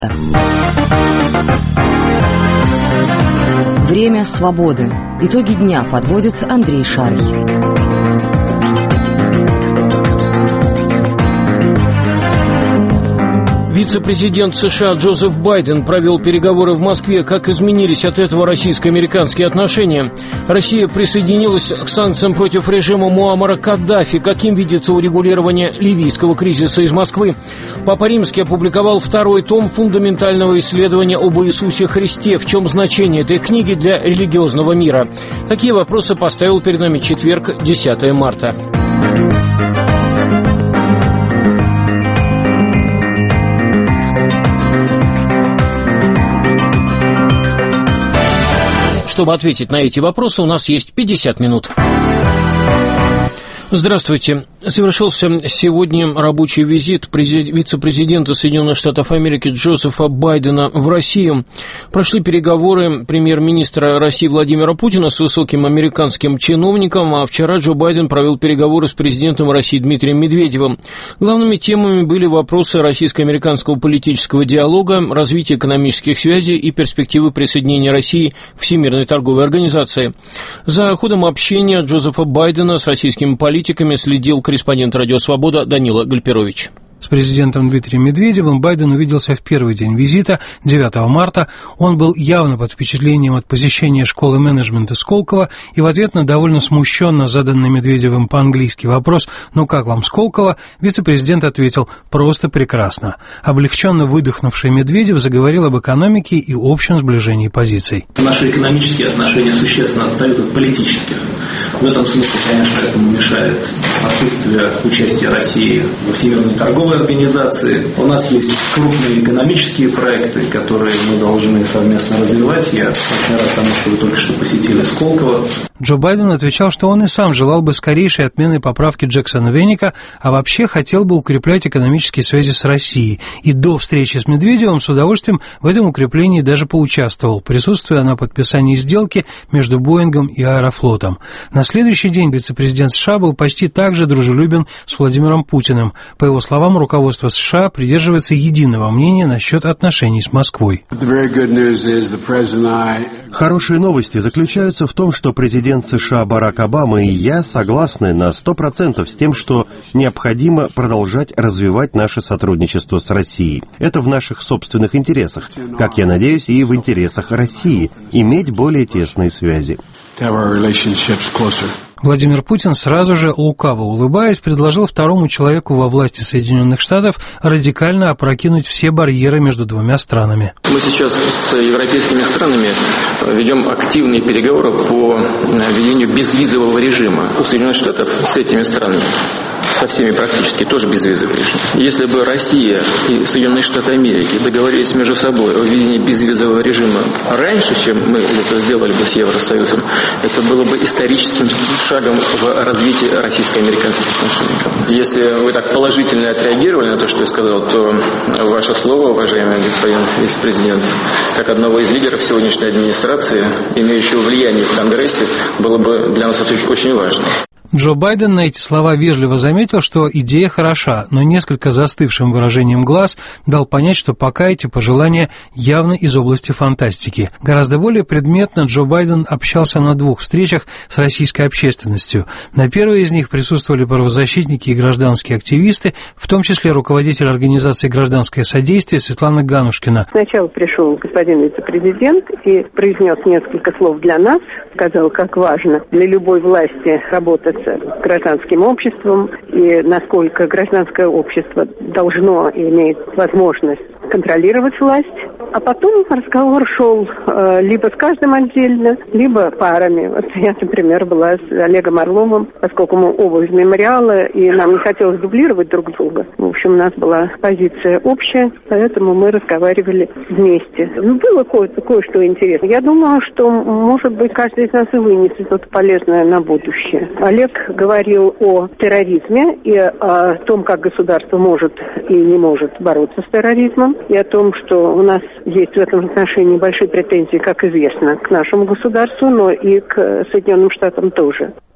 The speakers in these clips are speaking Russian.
Время свободы. Итоги дня подводит Андрей Шарий. Вице-президент США Джозеф Байден провел переговоры в Москве. Как изменились от этого российско-американские отношения? Россия присоединилась к санкциям против режима Муаммара Каддафи. Каким видится урегулирование ливийского кризиса из Москвы? Папа Римский опубликовал второй том фундаментального исследования об Иисусе Христе. В чем значение этой книги для религиозного мира? Такие вопросы поставил перед нами четверг, 10 марта. Чтобы ответить на эти вопросы, у нас есть 50 минут. Здравствуйте. Совершился сегодня рабочий визит вице-президента Соединенных Штатов Америки Джозефа Байдена в Россию. Прошли переговоры премьер-министра России Владимира Путина с высоким американским чиновником, а вчера Джо Байден провел переговоры с президентом России Дмитрием Медведевым. Главными темами были вопросы российско-американского политического диалога, развитие экономических связей и перспективы присоединения России к Всемирной торговой организации. За ходом общения Джозефа Байдена с российскими политиками следил корреспондент «Радио Свобода» Данила Гальперович. С президентом Дмитрием Медведевым Байден увиделся в первый день визита, 9 марта. Он был явно под впечатлением от посещения школы менеджмента Сколково, и в ответ на довольно смущенно заданный Медведевым по-английски вопрос «Ну как вам Сколково?», вице-президент ответил «Просто прекрасно». Облегченно выдохнувший Медведев заговорил об экономике и общем сближении позиций. Наши экономические отношения существенно отстают от политических. В этом смысле, конечно, этому мешает отсутствие участия России во Всемирной торговой организации. У нас есть крупные экономические проекты, которые мы должны совместно развивать. Я очень рад тому, что вы только что посетили Сколково. Джо Байден отвечал, что он и сам желал бы скорейшей отмены поправки Джексона-Веника, а вообще хотел бы укреплять экономические связи с Россией. И до встречи с Медведевым с удовольствием в этом укреплении даже поучаствовал, присутствуя на подписании сделки между Боингом и Аэрофлотом. На следующий день вице-президент США был почти так же дружелюбен с Владимиром Путиным. По его словам, руководство США придерживается единого мнения насчет отношений с Москвой. Хорошие новости заключаются в том, что президент США Барак Обама и я согласны на 100% с тем, что необходимо продолжать развивать наше сотрудничество с Россией. Это в наших собственных интересах, как я надеюсь, и в интересах России, иметь более тесные связи. Владимир Путин сразу же, лукаво улыбаясь, предложил второму человеку во власти Соединенных Штатов радикально опрокинуть все барьеры между двумя странами. Мы сейчас с европейскими странами ведем активные переговоры по введению безвизового режима. У Соединенных Штатов с этими странами, со всеми практически, тоже безвизовый режим. Если бы Россия и Соединенные Штаты Америки договорились между собой о введении безвизового режима раньше, чем мы это сделали бы с Евросоюзом, это было бы историческим шагом в развитии российско-американских отношений. Если вы так положительно отреагировали на то, что я сказал, то ваше слово, уважаемый господин вице-президент, как одного из лидеров сегодняшней администрации, имеющего влияние в Конгрессе, было бы для нас это очень важно. Джо Байден на эти слова вежливо заметил, что идея хороша, но несколько застывшим выражением глаз дал понять, что пока эти пожелания явно из области фантастики. Гораздо более предметно Джо Байден общался на двух встречах с российской общественностью. На первой из них присутствовали правозащитники и гражданские активисты, в том числе руководитель организации «Гражданское содействие» Светлана Ганушкина. Сначала пришел господин вице-президент и произнес несколько слов для нас, сказал, как важно для любой власти работать с гражданским обществом и насколько гражданское общество должно иметь возможность контролировать власть. А потом разговор шел либо с каждым отдельно, либо парами. Вот я, например, была с Олегом Орловым, поскольку мы оба из мемориала, и нам не хотелось дублировать друг друга. В общем, у нас была позиция общая, поэтому мы разговаривали вместе. Было кое-что интересное. Я думаю, что, может быть, каждый из нас и вынесет что-то полезное на будущее. Олег говорил о терроризме и о том, как государство может и не может бороться с терроризмом, и о том, что у нас есть в этом отношении большие претензии, как известно, к нашему государству, но и к Соединенным Штатам тоже.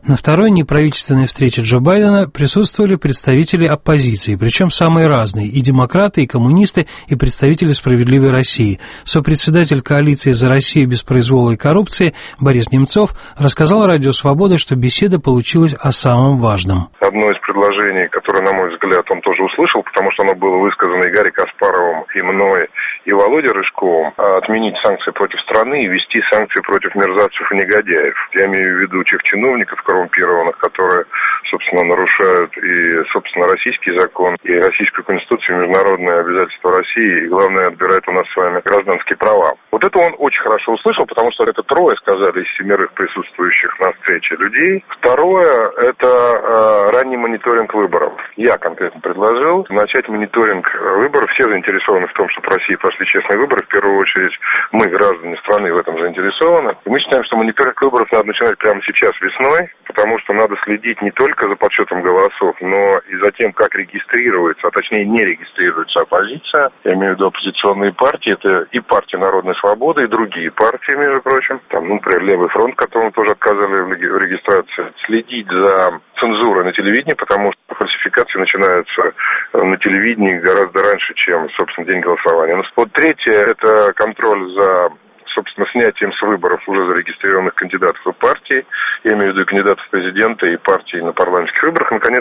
На второй неправительственной встрече Джо Байдена присутствовали представители оппозиции, причем самые разные, и демократы, и коммунисты, и представители «Справедливой России». Сопредседатель коалиции «За Россию без произвола и коррупции» Борис Немцов рассказал Радио Свобода, что беседа получилась о самом важном. Одно из предложений, которое, на мой взгляд, он тоже услышал, потому что оно было высказано и Гарри Каспаровым, и мной, и Володей Рыжковым, отменить санкции против страны и ввести санкции против мерзавцев и негодяев. Я имею в виду тех чиновников коррумпированных, которые, собственно, нарушают и, собственно, российский закон, и российскую конституцию, и международные обязательства России, и, главное, отбирает у нас с вами гражданские права. Вот это он очень хорошо услышал, потому что это трое сказали из 7 присутствующих на встрече людей. Второе – это ранний мониторинг выборов. Я конкретно предложил начать мониторинг выборов. Все заинтересованы в том, чтобы в России прошли честные выборы. В первую очередь мы, граждане страны, в этом заинтересованы. И мы считаем, что мониторинг выборов надо начинать прямо сейчас, весной, потому что надо следить не только за подсчетом голосов, но и за тем, как регистрируется, а точнее не регистрируется оппозиция. Я имею в виду оппозиционные партии. Это и партия Народной Свободы, и другие партии, между прочим. Там, например, Левый фронт, которому тоже отказали в регистрации. Следить за цензурой на телевидении, потому что фальсификации начинаются на телевидении гораздо раньше, чем, собственно, день голосования. Вот третье – это контроль за, собственно, снятием с выборов уже зарегистрированных кандидатов и партий. Я имею в виду кандидатов в президенты и партий на парламентских выборах. Наконец,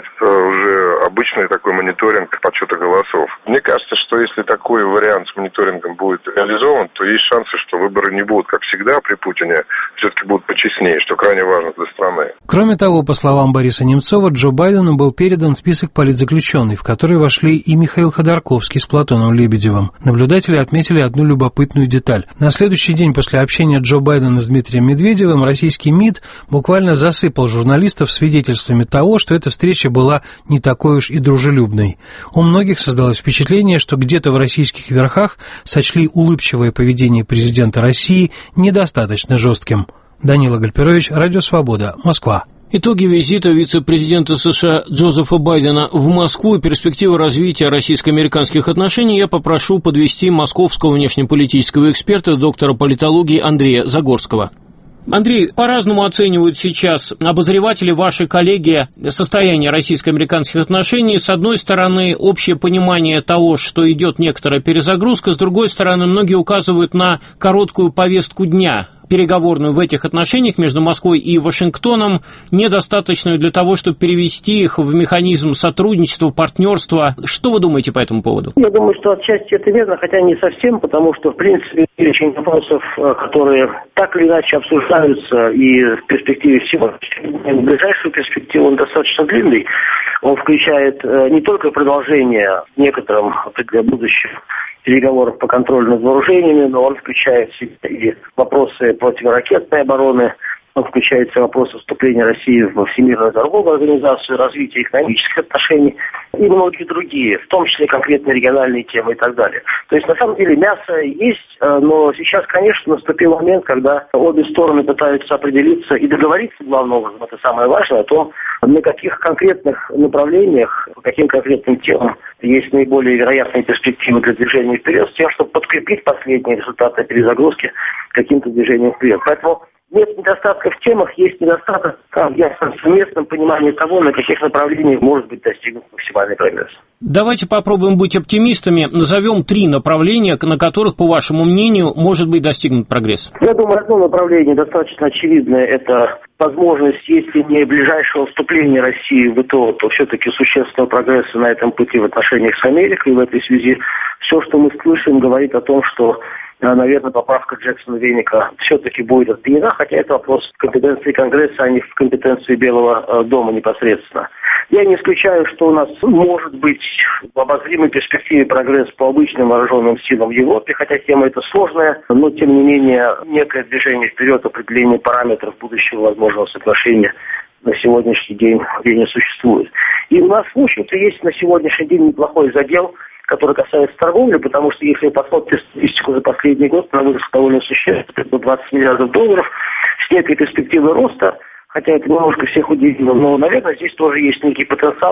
уже обычный такой мониторинг подсчета голосов. Мне кажется, что если такой вариант с мониторингом будет реализован, то есть шансы, что выборы не будут, как всегда, при Путине, все-таки будут почестнее, что крайне важно для страны. Кроме того, по словам Бориса Немцова, Джо Байдену был передан список политзаключенных, в который вошли и Михаил Ходорковский с Платоном Лебедевым. Наблюдатели отметили одну любопытную деталь. На следующий день после общения Джо Байдена с Дмитрием Медведевым российский МИД буквально засыпал журналистов свидетельствами того, что эта встреча была не такой уж и дружелюбной. У многих создалось впечатление, что где-то в российских верхах сочли улыбчивое поведение президента России недостаточно жестким. Данила Гальперович, Радио Свобода, Москва. Итоги визита вице-президента США Джозефа Байдена в Москву и перспективы развития российско-американских отношений я попрошу подвести московского внешнеполитического эксперта, доктора политологии Андрея Загорского. Андрей, по-разному оценивают сейчас обозреватели, ваши коллеги, состояние российско-американских отношений. С одной стороны, общее понимание того, что идет некоторая перезагрузка, с другой стороны, многие указывают на короткую повестку дня, переговорную в этих отношениях между Москвой и Вашингтоном, недостаточную для того, чтобы перевести их в механизм сотрудничества, партнерства. Что вы думаете по этому поводу? Я думаю, что отчасти это верно, хотя не совсем, потому что, в принципе, перечень вопросов, которые так или иначе обсуждаются и в перспективе всего, в ближайшую перспективу, он достаточно длинный. Он включает не только продолжение некоторым будущих переговоров по контролю над вооружениями, но он включает в себя и вопросы противоракетной обороны, он включает в себя вопросы вступления России в Всемирную торговую организацию, развития экономических отношений и многие другие, в том числе конкретные региональные темы и так далее. То есть, на самом деле, мясо есть, но сейчас, конечно, наступил момент, когда обе стороны пытаются определиться и договориться, главным образом, это самое важное, о том, на каких конкретных направлениях, по каким конкретным темам есть наиболее вероятные перспективы для движения вперед, с тем, чтобы подкрепить последние результаты перезагрузки каким-то движением вперед. Поэтому нет недостатка в темах, есть недостаток в совместном понимании того, на каких направлениях может быть достигнут максимальный прогресс. Давайте попробуем быть оптимистами. Назовем 3 направления, на которых, по вашему мнению, может быть достигнут прогресс. Я думаю, одно направление достаточно очевидное – это возможность, если не ближайшего вступления России в ВТО, то все-таки существенного прогресса на этом пути в отношениях с Америкой. И в этой связи все, что мы слышим, говорит о том, что, наверное, поправка Джексона-Веника все-таки будет отменена, хотя это вопрос компетенции Конгресса, а не в компетенции Белого дома непосредственно. Я не исключаю, что у нас может быть в обозримой перспективе прогресс по обычным вооруженным силам в Европе, хотя тема эта сложная, но тем не менее некое движение вперед, определение параметров будущего возможного соглашения на сегодняшний день не существует. И у нас, в общем-то, есть на сегодняшний день неплохой задел, который касается торговли, потому что если вы посмотрите статистику за последний год, она выросла довольно существенно, это 20 миллиардов долларов, с некой перспективой роста, хотя это немножко всех удивило, но, наверное, здесь тоже есть некий потенциал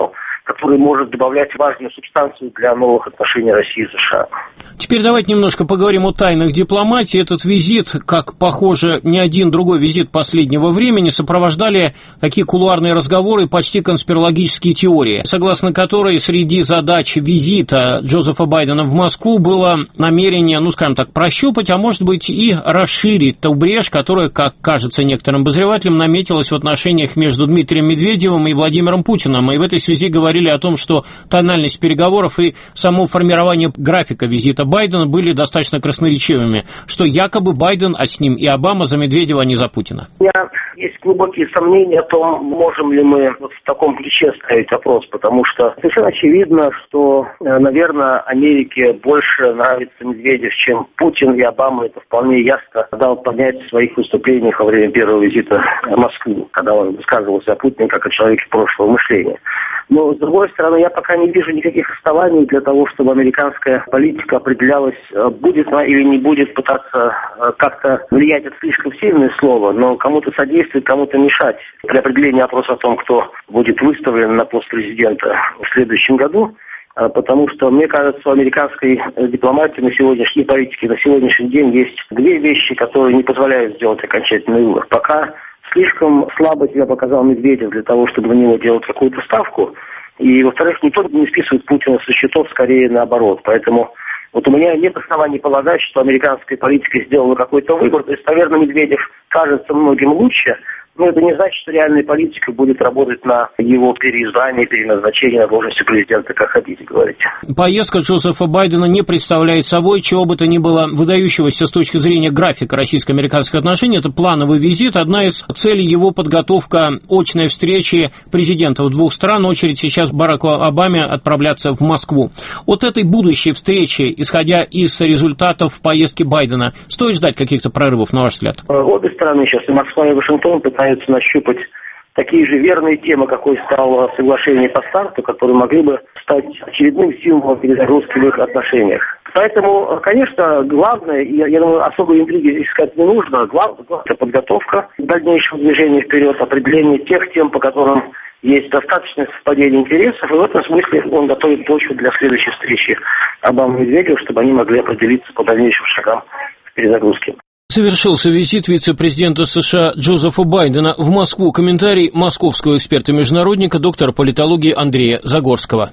который может добавлять важную субстанцию для новых отношений России и США. Теперь давайте немножко поговорим о тайнах дипломатии. Этот визит, как, похоже, ни один другой визит последнего времени, сопровождали такие кулуарные разговоры, почти конспирологические теории, согласно которой среди задач визита Джозефа Байдена в Москву было намерение, скажем так, прощупать, а может быть и расширить ту брешь, которая, как кажется некоторым обозревателям, наметилась в отношениях между Дмитрием Медведевым и Владимиром Путиным. И в этой связи говорили о том, что тональность переговоров и само формирование графика визита Байдена были достаточно красноречивыми, что якобы Байден, а с ним и Обама за Медведева, а не за Путина. У меня есть глубокие сомнения о том, можем ли мы в таком ключе ставить вопрос, потому что совершенно очевидно, что, наверное, Америке больше нравится Медведев, чем Путин, и Обама это вполне ясно дал понять в своих выступлениях во время первого визита в Москву, когда он высказывался о Путине как о человеке прошлого мышления. Но, с другой стороны, я пока не вижу никаких оснований для того, чтобы американская политика определялась, будет она или не будет пытаться как-то влиять, это слишком сильное слово, но кому-то содействовать, кому-то мешать. При определении вопроса о том, кто будет выставлен на пост президента в следующем году, потому что, мне кажется, у американской дипломатии на сегодняшней политике, на сегодняшний день есть две вещи, которые не позволяют сделать окончательный вывод. Пока слишком слабо себя показал Медведев для того, чтобы на него делать какую-то ставку. И, во-вторых, никто не списывает Путина со счетов, скорее наоборот. Поэтому вот у меня нет оснований полагать, что американская политика сделала какой-то выбор. То есть, наверное, Медведев кажется многим лучше, но это не значит, что реальная политика будет работать на его переизбрание, переназначение на должности президента, как хотите говорить. Поездка Джозефа Байдена не представляет собой чего бы то ни было выдающегося с точки зрения графика российско-американских отношений. Это плановый визит. Одна из целей его подготовка очной встречи президентов двух стран. Очередь сейчас Бараку Обаме отправляться в Москву. От этой будущей встречи, исходя из результатов поездки Байдена, стоит ждать каких-то прорывов, на ваш взгляд? Обе стороны сейчас, и Москва, и Вашингтон, пытаются нащупать такие же верные темы, какой стало соглашение по старту, которые могли бы стать очередным символом перезагрузки в их отношениях. Поэтому, конечно, главное, я думаю, особой интриги искать не нужно, главное – это подготовка к дальнейшему движению вперед, определение тех тем, по которым есть достаточное совпадение интересов, и в этом смысле он готовит почву для следующей встречи Обамы и Медведева, чтобы они могли определиться по дальнейшим шагам в перезагрузке. Совершился визит вице-президента США Джозефа Байдена в Москву. Комментарий московского эксперта-международника, доктора политологии Андрея Загорского.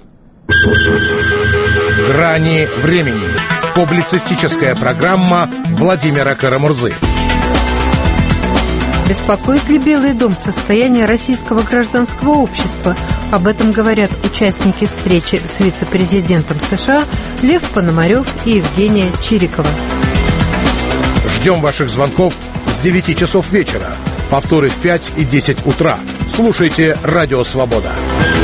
«Грани времени». Публицистическая программа Владимира Карамурзы. Беспокоит ли Белый дом состояние российского гражданского общества? Об этом говорят участники встречи с вице-президентом США Лев Пономарев и Евгения Чирикова. Ждем ваших звонков с 9 часов вечера. Повторы в 5 и 10 утра. Слушайте «Радио Свобода».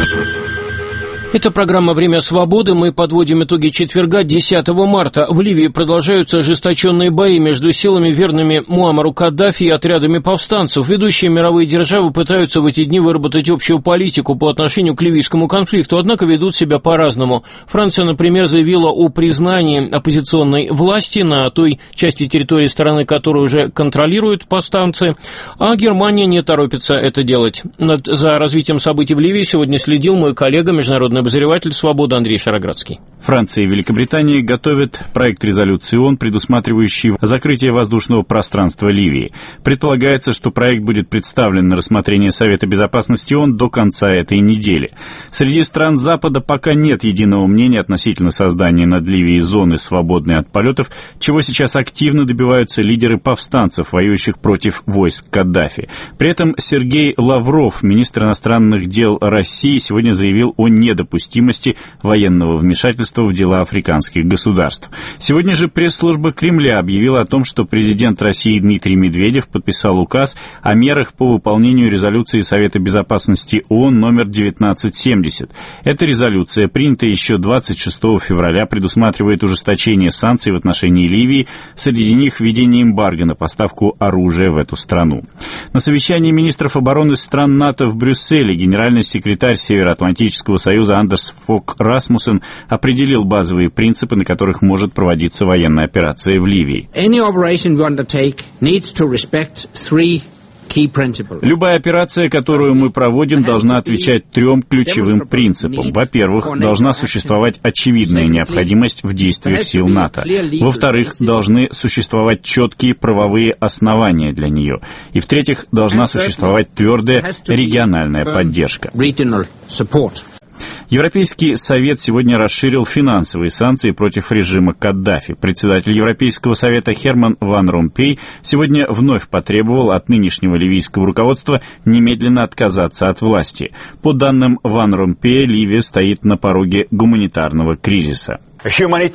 Это программа «Время свободы». Мы подводим итоги четверга, 10 марта. В Ливии продолжаются ожесточенные бои между силами, верными Муаммару Каддафи, и отрядами повстанцев. Ведущие мировые державы пытаются в эти дни выработать общую политику по отношению к ливийскому конфликту, однако ведут себя по-разному. Франция, например, заявила о признании оппозиционной власти на той части территории страны, которую уже контролируют повстанцы, а Германия не торопится это делать. За развитием событий в Ливии сегодня следил мой коллега, международный обозреватель «Свободы» Андрей Шароградский. Франция и Великобритания готовят проект резолюции ООН, предусматривающий закрытие воздушного пространства Ливии. Предполагается, что проект будет представлен на рассмотрение Совета Безопасности ООН до конца этой недели. Среди стран Запада пока нет единого мнения относительно создания над Ливией зоны, свободной от полетов, чего сейчас активно добиваются лидеры повстанцев, воюющих против войск Каддафи. При этом Сергей Лавров, министр иностранных дел России, сегодня заявил о недопустимости военного вмешательства в дела африканских государств. Сегодня же пресс-служба Кремля объявила о том, что президент России Дмитрий Медведев подписал указ о мерах по выполнению резолюции Совета Безопасности ООН номер 1970. Эта резолюция, принятая еще 26 февраля, предусматривает ужесточение санкций в отношении Ливии, среди них введение эмбарго на поставку оружия в эту страну. На совещании министров обороны стран НАТО в Брюсселе генеральный секретарь Североатлантического союза Андерс Фог Расмуссен определил базовые принципы, на которых может проводиться военная операция в Ливии. Любая операция, которую мы проводим, должна отвечать 3 ключевым принципам. Во-первых, должна существовать очевидная необходимость в действиях сил НАТО. Во-вторых, должны существовать четкие правовые основания для нее. И в-третьих, должна существовать твердая региональная поддержка. Европейский Совет сегодня расширил финансовые санкции против режима Каддафи. Председатель Европейского Совета Херман Ван Ромпей сегодня вновь потребовал от нынешнего ливийского руководства немедленно отказаться от власти. По данным Ван Ромпея, Ливия стоит на пороге гуманитарного кризиса. В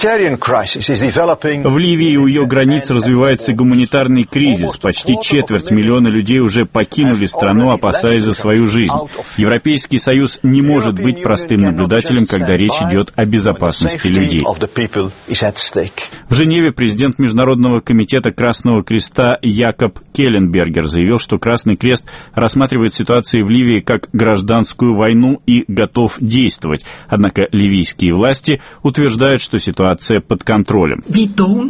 Ливии у ее границ развивается гуманитарный кризис. Почти 250 000 людей уже покинули страну, опасаясь за свою жизнь. Европейский Союз не может быть простым наблюдателем, когда речь идет о безопасности людей. В Женеве президент Международного комитета Красного Креста Якоб Келленбергер заявил, что Красный Крест рассматривает ситуацию в Ливии как гражданскую войну и готов действовать. Однако ливийские власти утверждают, что ситуация под контролем. Мы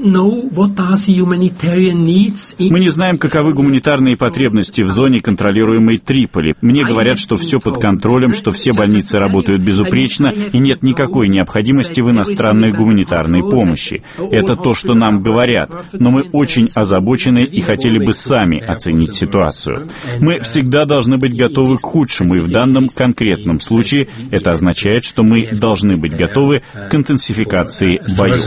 не знаем, каковы гуманитарные потребности в зоне, контролируемой Триполи. Мне говорят, что все под контролем, что все больницы работают безупречно и нет никакой необходимости в иностранной гуманитарной помощи. Это то, что нам говорят. Но мы очень озабочены и хотели бы сами оценить ситуацию. Мы всегда должны быть готовы к худшему, и в данном конкретном случае это означает, что мы должны быть готовы к интенсификации боев.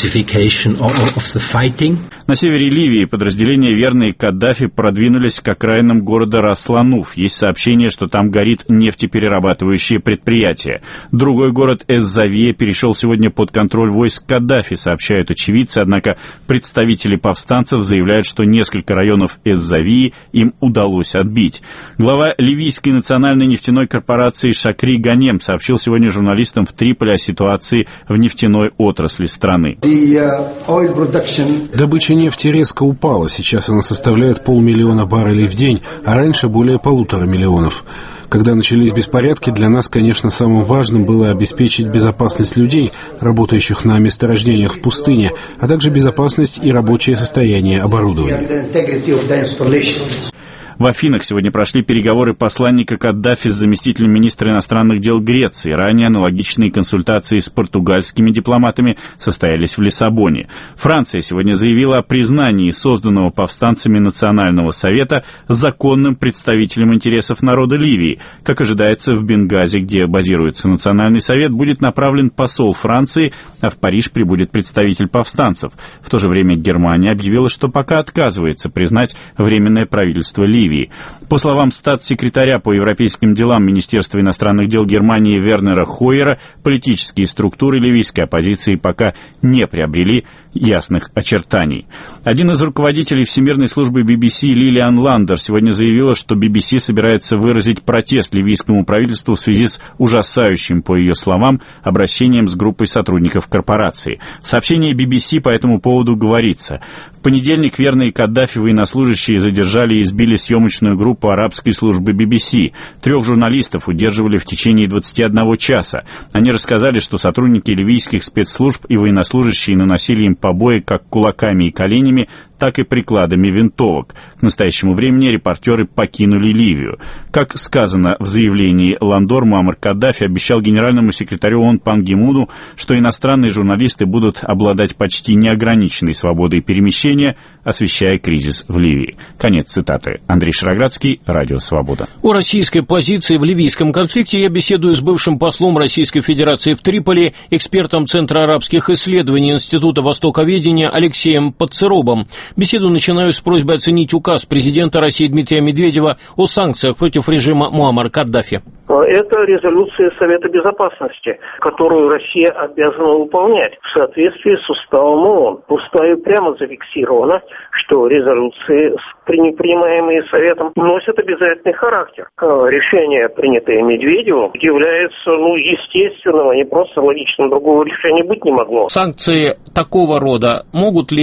На севере Ливии подразделения, верные Каддафи, продвинулись к окраинам города Рас-Лануф. Есть сообщение, что там горит нефтеперерабатывающее предприятие. Другой город Эз-Завия перешел сегодня под контроль войск Каддафи, сообщают очевидцы, однако представители повстанцев заявляют, что несколько районов Эз-Завии им удалось отбить. Глава ливийской национальной нефтяной корпорации Шакри Ганем сообщил сегодня журналистам в Триполи о ситуации в нефтяной отрасли страны. Добыча нефти резко упала. Сейчас она составляет 500 000 баррелей в день, а раньше более 1,5 миллиона. Когда начались беспорядки, для нас, конечно, самым важным было обеспечить безопасность людей, работающих на месторождениях в пустыне, а также безопасность и рабочее состояние оборудования. В Афинах сегодня прошли переговоры посланника Каддафи с заместителем министра иностранных дел Греции. Ранее аналогичные консультации с португальскими дипломатами состоялись в Лиссабоне. Франция сегодня заявила о признании созданного повстанцами Национального совета законным представителем интересов народа Ливии. Как ожидается, в Бенгази, где базируется Национальный совет, будет направлен посол Франции, а в Париж прибудет представитель повстанцев. В то же время Германия объявила, что пока отказывается признать Временное правительство Ливии. По словам статс-секретаря по европейским делам Министерства иностранных дел Германии Вернера Хойера, политические структуры ливийской оппозиции пока не приобрели ясных очертаний. Один из руководителей Всемирной службы BBC Лилиан Ландер сегодня заявила, что BBC собирается выразить протест ливийскому правительству в связи с ужасающим, по ее словам, обращением с группой сотрудников корпорации. В сообщении BBC по этому поводу говорится: в понедельник верные Каддафи военнослужащие задержали и избили съемочную группу арабской службы BBC. 3 журналистов удерживали в течение 21 часа. Они рассказали, что сотрудники ливийских спецслужб и военнослужащие наносили им побои как кулаками и коленями, так и прикладами винтовок. К настоящему времени репортеры покинули Ливию. Как сказано в заявлении, Ландор Муаммар Каддафи обещал генеральному секретарю ООН Пан Ги Муну, что иностранные журналисты будут обладать почти неограниченной свободой перемещения, освещая кризис в Ливии. Конец цитаты. Андрей Шароградский, Радио Свобода. О российской позиции в ливийском конфликте я беседую с бывшим послом Российской Федерации в Триполи, экспертом Центра арабских исследований Института востоковедения Алексеем Подцеробом. Беседу начинаю с просьбой оценить указ президента России Дмитрия Медведева о санкциях против режима Муаммара Каддафи. Это резолюция Совета Безопасности, которую Россия обязана выполнять в соответствии с уставом ООН. В уставе прямо зафиксировано, что резолюции, принимаемые Советом, носят обязательный характер. Решение, принятое Медведевым, является естественным, а не просто логичным. Другого решения быть не могло. Санкции такого рода могут ли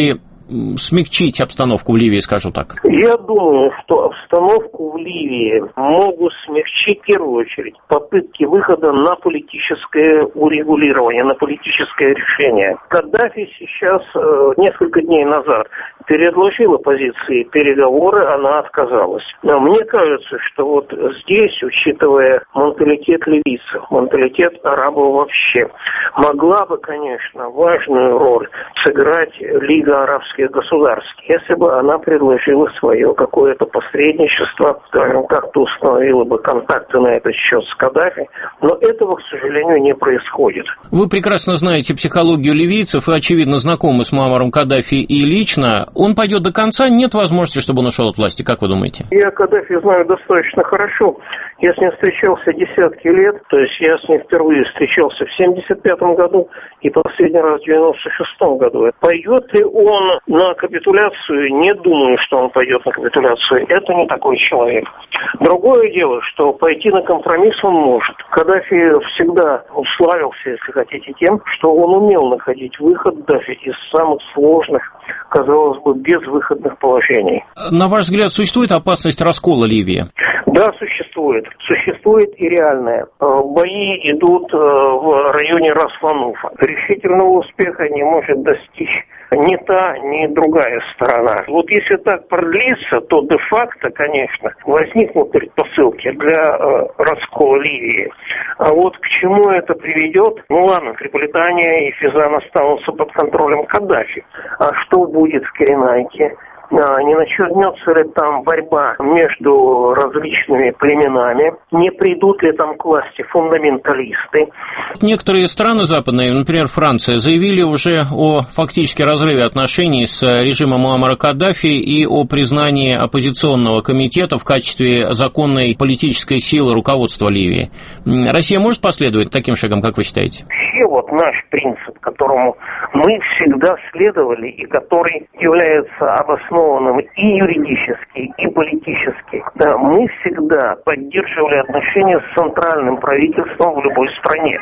смягчить обстановку в Ливии, скажу так? Я думаю, что обстановку в Ливии могут смягчить в первую очередь попытки выхода на политическое урегулирование, на политическое решение. Каддафи сейчас, несколько дней назад, предложила позиции переговоры, она отказалась. Но мне кажется, что вот здесь, учитывая менталитет ливийцев, менталитет арабов вообще, могла бы, конечно, важную роль сыграть Лига арабских государств, если бы она предложила свое какое-то посредничество, скажем, как-то установила бы контакты на этот счет с Каддафи, но этого, к сожалению, не происходит. Вы прекрасно знаете психологию ливийцев и, очевидно, знакомы с Муаммаром Каддафи и лично. Он пойдет до конца, нет возможности, чтобы он ушел от власти, как вы думаете? Я Каддафи знаю достаточно хорошо. Я с ним встречался десятки лет, то есть я с ним впервые встречался в 1975 году и последний раз в 1996 году. Пойдет ли он на капитуляцию? Не думаю, что он пойдет на капитуляцию. Это не такой человек. Другое дело, что пойти на компромисс он может. Каддафи всегда славился, если хотите, тем, что он умел находить выход даже из самых сложных, казалось бы, безвыходных положений. На ваш взгляд, существует опасность раскола Ливии? Да, существует. Существует и реальная. Бои идут в районе Рас-Лануфа. Решительного успеха не может достичь ни та, ни другая сторона. Вот если так продлится, то де-факто, конечно, возникнут предпосылки для раскола Ливии. А вот к чему это приведет? Ну ладно, Триполитания и Физан останутся под контролем Каддафи. А что будет в Киренайке? Не начнется ли там борьба между различными племенами? Не придут ли там к власти фундаменталисты? Некоторые страны западные, например, Франция, заявили уже о фактически разрыве отношений с режимом Муаммара Каддафи и о признании оппозиционного комитета в качестве законной политической силы руководства Ливии. Россия может последовать таким шагам, как вы считаете? Вообще вот наш принцип, которому мы всегда следовали и который является обоснованным и юридически, и политически. Да, мы всегда поддерживали отношения с центральным правительством в любой стране.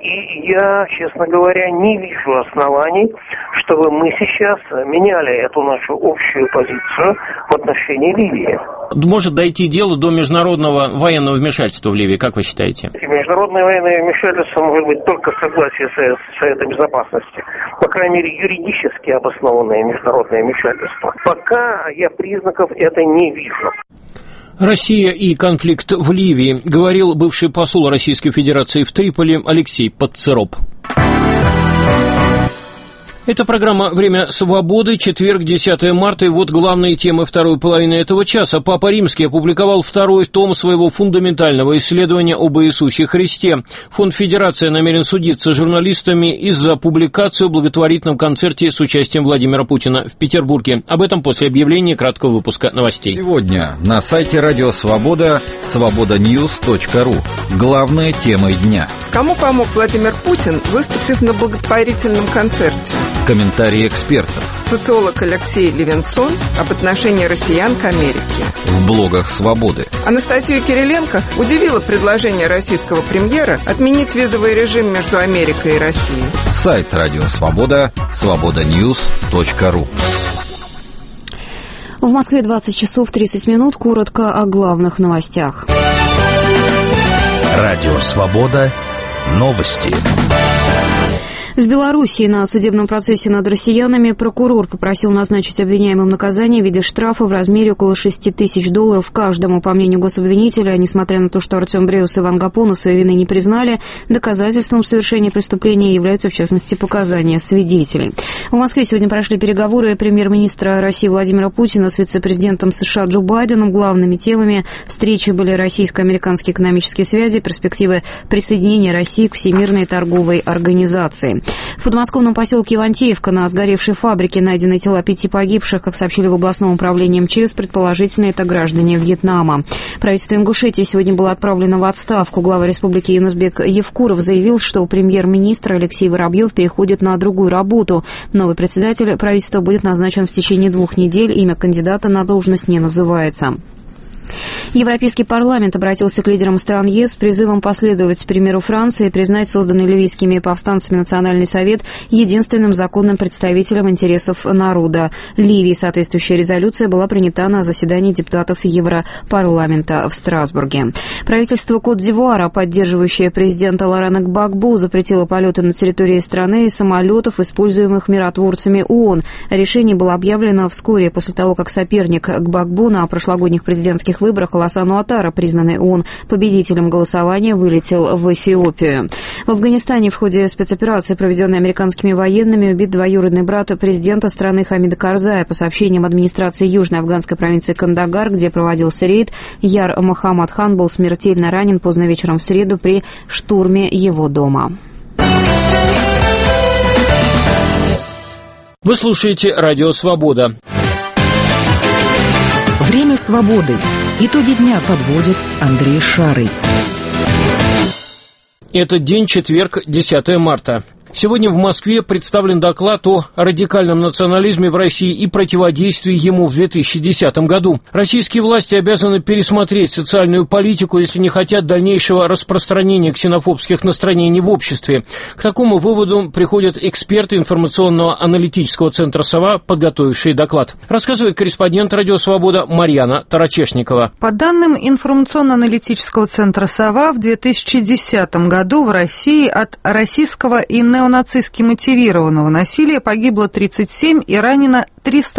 И я, честно говоря, не вижу оснований, чтобы мы сейчас меняли эту нашу общую позицию в отношении Ливии. Может дойти дело до международного военного вмешательства в Ливии, как вы считаете? Международное военное вмешательство может быть только в согласии Совета Безопасности. По крайней мере, юридически обоснованное международное вмешательство. Пока я признаков это не вижу. Россия и конфликт в Ливии, говорил бывший посол Российской Федерации в Триполи Алексей Подцероп. Это программа «Время свободы», четверг, 10 марта, и вот главные темы второй половины этого часа. Папа Римский опубликовал второй том своего фундаментального исследования об Иисусе Христе. Фонд «Федерация» намерен судиться с журналистами из-за публикации о благотворительном концерте с участием Владимира Путина в Петербурге. Об этом после объявления краткого выпуска новостей. Сегодня на сайте «Радио Свобода» свободаnews.ру. Главная тема дня. Кому помог Владимир Путин, выступив на благотворительном концерте? Комментарии экспертов. Социолог Алексей Левинсон об отношении россиян к Америке. В блогах «Свободы». Анастасию Кириленко удивило предложение российского премьера отменить визовый режим между Америкой и Россией. Сайт «Радио Свобода» свободаnews.ру. В Москве 20 часов 30 минут. Коротко о главных новостях. Радио «Свобода». Новости. В Белоруссии на судебном процессе над россиянами прокурор попросил назначить обвиняемым наказание в виде штрафа в размере около $6000 каждому. По мнению гособвинителя, несмотря на то, что Артем Бреус и Иван Гапонов своей вины не признали, доказательством совершения преступления являются, в частности, показания свидетелей. В Москве сегодня прошли переговоры премьер-министра России Владимира Путина с вице-президентом США Джо Байденом. Главными темами встречи были российско-американские экономические связи, перспективы присоединения России к Всемирной торговой организации. В подмосковном поселке Ивантеевка на сгоревшей фабрике найдены тела 5 погибших. Как сообщили в областном управлении МЧС, предположительно, это граждане Вьетнама. Правительство Ингушетии сегодня было отправлено в отставку. Глава республики Юнусбек Евкуров заявил, что премьер-министр Алексей Воробьев переходит на другую работу. Новый председатель правительства будет назначен в течение 2 недель. Имя кандидата на должность не называется. Европейский парламент обратился к лидерам стран ЕС с призывом последовать примеру Франции и признать созданный ливийскими повстанцами Национальный совет единственным законным представителем интересов народа Ливии. Соответствующая резолюция была принята на заседании депутатов Европарламента в Страсбурге. Правительство Кот-д'Ивуара, поддерживающее президента Лорана Гбагбо, запретило полеты на территории страны самолетов, используемых миротворцами ООН. Решение было объявлено вскоре после того, как соперник Гбагбо на прошлогодних президентских выборах Алассану Уатара, признанный ООН победителем голосования, вылетел в Эфиопию. В Афганистане в ходе спецоперации, проведенной американскими военными, убит двоюродный брат президента страны Хамида Карзая. По сообщениям администрации южной афганской провинции Кандагар, где проводился рейд, Яр Мохаммад Хан был смертельно ранен поздно вечером в среду при штурме его дома. Вы слушаете «Радио Свобода». Время свободы. Итоги дня подводит Андрей Шарый. Это день, четверг, 10 марта. Сегодня в Москве представлен доклад о радикальном национализме в России и противодействии ему в 2010 году. Российские власти обязаны пересмотреть социальную политику, если не хотят дальнейшего распространения ксенофобских настроений в обществе. К такому выводу приходят эксперты информационного аналитического центра «Сова», подготовившие доклад. Рассказывает корреспондент «Радио Свобода» Марьяна Тарачешникова. По данным информационно-аналитического центра «Сова», в 2010 году в России от российского и неонацистски мотивированного насилия погибло 37 и ранено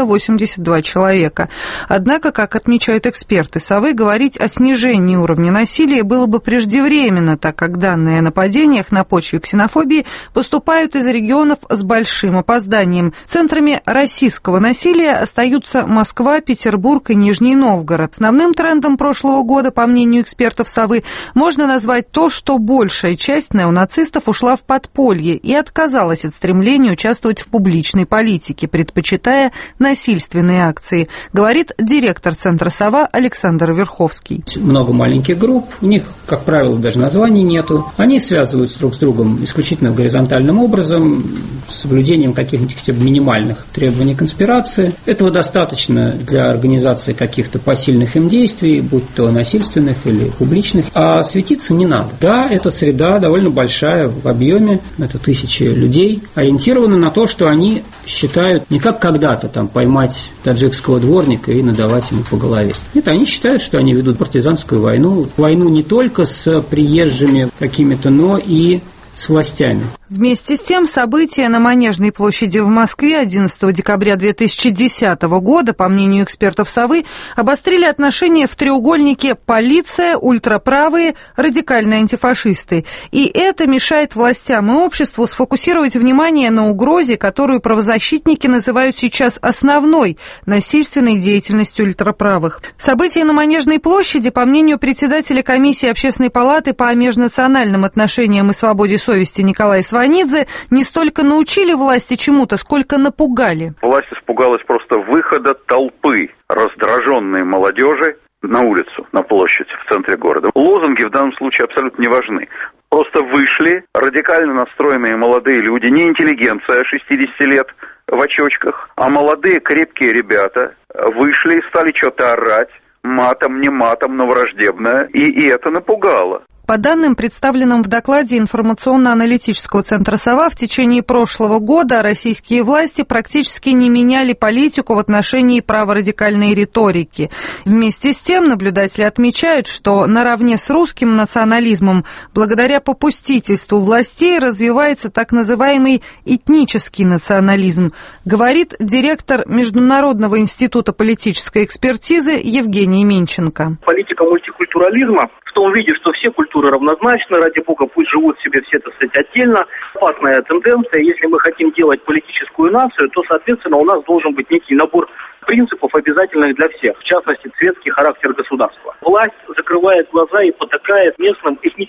382 человека. Однако, как отмечают эксперты «Совы», говорить о снижении уровня насилия было бы преждевременно, так как данные о нападениях на почве ксенофобии поступают из регионов с большим опозданием. Центрами российского насилия остаются Москва, Петербург и Нижний Новгород. Основным трендом прошлого года, по мнению экспертов «Совы», можно назвать то, что большая часть неонацистов ушла в подполье и отказалась от стремления участвовать в публичной политике, предпочитая насильственные акции, говорит директор Центра «Сова» Александр Верховский. Много маленьких групп, у них, как правило, даже названий нету. Они связываются друг с другом исключительно горизонтальным образом, с соблюдением каких-нибудь хотя бы минимальных требований конспирации. Этого достаточно для организации каких-то посильных им действий, будь то насильственных или публичных, а светиться не надо. Да, эта среда довольно большая в объеме, это тысячи людей, ориентированы на то, что они считают не как когда-то там поймать таджикского дворника и надавать ему по голове. Нет, они считают, что они ведут партизанскую войну. Войну не только с приезжими какими-то, но и с властями. Вместе с тем, события на Манежной площади в Москве 11 декабря 2010 года, по мнению экспертов «Совы», обострили отношения в треугольнике полиция, ультраправые, радикальные антифашисты. И это мешает властям и обществу сфокусировать внимание на угрозе, которую правозащитники называют сейчас основной насильственной деятельностью ультраправых. События на Манежной площади, по мнению председателя комиссии Общественной палаты по межнациональным отношениям и свободе совести Николая Сванидзе, не столько научили власти чему-то, сколько напугали. Власть испугалась просто выхода толпы раздраженной молодежи на улицу, на площадь в центре города. Лозунги в данном случае абсолютно не важны. Просто вышли радикально настроенные молодые люди, не интеллигенция 60 лет в очочках, а молодые крепкие ребята вышли и стали что-то орать, матом, не матом, но враждебно, и это напугало. По данным, представленным в докладе информационно-аналитического центра «Сова», в течение прошлого года российские власти практически не меняли политику в отношении праворадикальной риторики. Вместе с тем, наблюдатели отмечают, что наравне с русским национализмом, благодаря попустительству властей, развивается так называемый этнический национализм, говорит директор Международного института политической экспертизы Евгений Минченко. Политика мультикультурализма в том виде, что все культуры равнозначны, ради бога, пусть живут себе все, так сказать, отдельно. Опасная тенденция. Если мы хотим делать политическую нацию, то, соответственно, у нас должен быть некий набор принципов, обязательных для всех, в частности, светский характер государства. Власть закрывает глаза и потакает местным этническим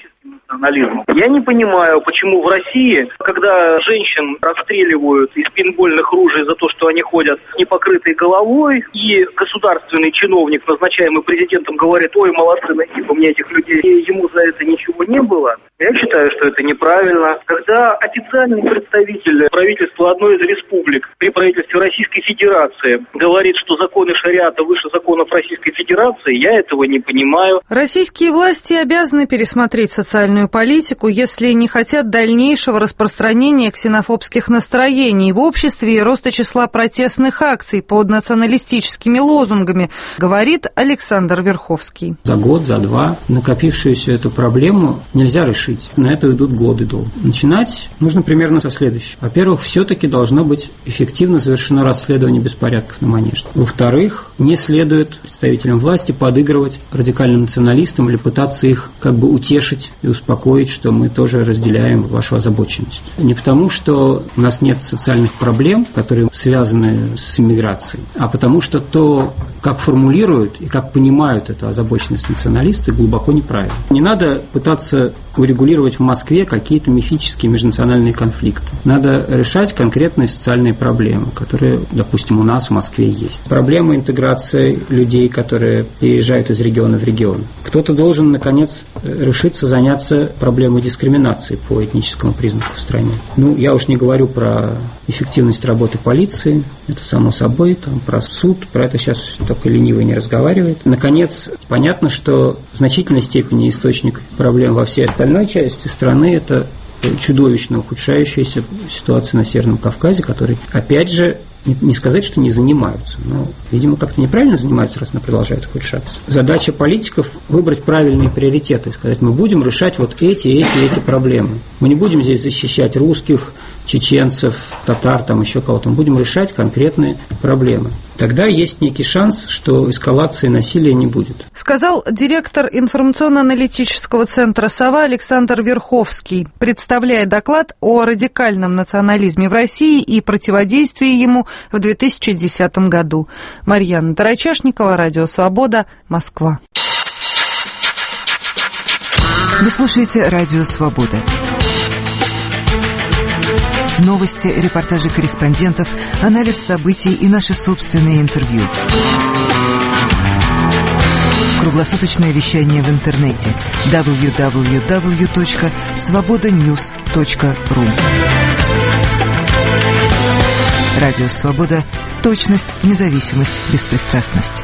национализмом. Я не понимаю, почему в России, когда женщин расстреливают из пейнтбольных ружей за то, что они ходят непокрытой головой, и государственный чиновник, назначаемый президентом, говорит: ой, молодцы, найти бы мне этих людей, и ему за это ничего не было. Я считаю, что это неправильно. Когда официальный представитель правительства одной из республик при правительстве Российской Федерации говорит, что законы шариата выше законов Российской Федерации, я этого не понимаю. Российские власти обязаны пересмотреть социальную политику, если не хотят дальнейшего распространения ксенофобских настроений в обществе и роста числа протестных акций под националистическими лозунгами, говорит Александр Верховский. За год, за два накопившуюся эту проблему нельзя решить. На это идут годы долго. Начинать нужно примерно со следующего. Во-первых, все-таки должно быть эффективно завершено расследование беспорядков на Манеже. Во-вторых, не следует представителям власти подыгрывать радикальным националистам или пытаться их как бы утешить и успокоить, что мы тоже разделяем вашу озабоченность. Не потому, что у нас нет социальных проблем, которые связаны с иммиграцией, а потому что то, как формулируют и как понимают эту озабоченность националисты, глубоко неправильно. Не надо пытаться урегулировать в Москве какие-то мифические межнациональные конфликты. Надо решать конкретные социальные проблемы, которые, допустим, у нас в Москве есть. Проблема интеграции людей, которые переезжают из региона в регион. Кто-то должен, наконец, решиться заняться проблемой дискриминации по этническому признаку в стране. Я уж не говорю про эффективность работы полиции, это само собой, про суд, про это сейчас только ленивый не разговаривает. Наконец, понятно, что в значительной степени источник проблем во всей остальной части страны – это чудовищно ухудшающаяся ситуация на Северном Кавказе, которой, опять же, не сказать, что не занимаются, но, видимо, как-то неправильно занимаются, раз она продолжает ухудшаться. Задача политиков – выбрать правильные приоритеты и сказать: мы будем решать вот эти проблемы. Мы не будем здесь защищать русских, чеченцев, татар, еще кого-то. Мы будем решать конкретные проблемы. Тогда есть некий шанс, что эскалации насилия не будет. Сказал директор информационно-аналитического центра «Сова» Александр Верховский, представляя доклад о радикальном национализме в России и противодействии ему в 2010 году. Марьяна Тарачашникова, Радио «Свобода», Москва. Вы слушаете Радио «Свобода». Новости, репортажи корреспондентов, анализ событий и наши собственные интервью. Круглосуточное вещание в интернете www.svobodanews.ru. Радио «Свобода». Точность, независимость, беспристрастность.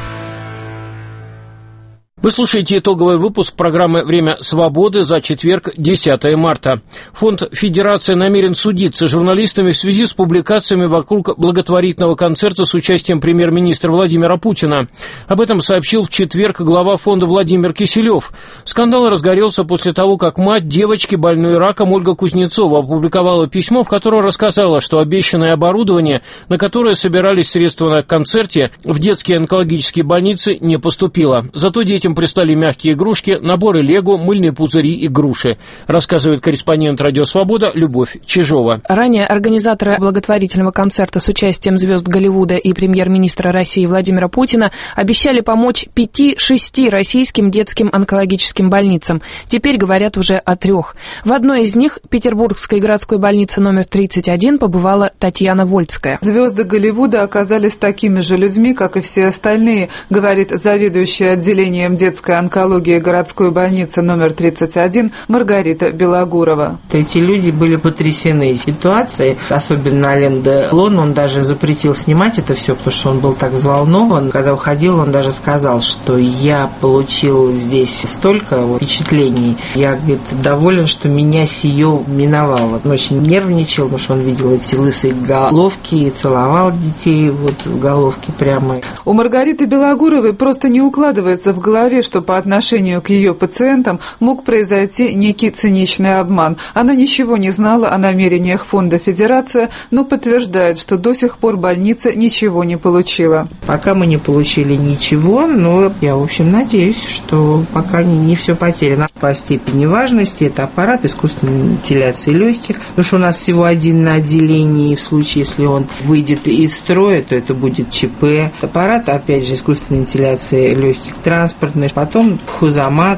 Вы слушаете итоговый выпуск программы «Время свободы» за четверг, 10 марта. Фонд «Федерация» намерен судиться с журналистами в связи с публикациями вокруг благотворительного концерта с участием премьер-министра Владимира Путина. Об этом сообщил в четверг глава фонда Владимир Киселев. Скандал разгорелся после того, как мать девочки, больной раком, Ольга Кузнецова, опубликовала письмо, в котором рассказала, что обещанное оборудование, на которое собирались средства на концерте, в детские онкологические больницы не поступило. Зато детям прислали мягкие игрушки, наборы лего, мыльные пузыри и груши, рассказывает корреспондент «Радио Свобода» Любовь Чижова. Ранее организаторы благотворительного концерта с участием звезд Голливуда и премьер-министра России Владимира Путина обещали помочь 5-6 российским детским онкологическим больницам. Теперь говорят уже о 3. В одной из них, Петербургской городской больнице номер 31, побывала Татьяна Вольцкая. Звезды Голливуда оказались такими же людьми, как и все остальные, говорит заведующая отделением детской онкологии городской больницы номер 31 Маргарита Белогурова. Эти люди были потрясены ситуацией, особенно Ален Делон, он даже запретил снимать это все, потому что он был так взволнован. Когда уходил, он даже сказал, что я получил здесь столько впечатлений. Я, говорит, доволен, что меня сие миновало. Он очень нервничал, потому что он видел эти лысые головки и целовал детей в головки прямо. У Маргариты Белогуровой просто не укладывается в голове, что по отношению к ее пациентам мог произойти некий циничный обман. Она ничего не знала о намерениях фонда «Федерация», но подтверждает, что до сих пор больница ничего не получила. Пока мы не получили ничего, но я, в общем, надеюсь, что пока не все потеряно. По степени важности это аппарат искусственной вентиляции легких, потому что у нас всего один на отделении, и в случае, если он выйдет из строя, то это будет ЧП. Аппарат, опять же, искусственной вентиляции легких транспортных, потом хузаматы,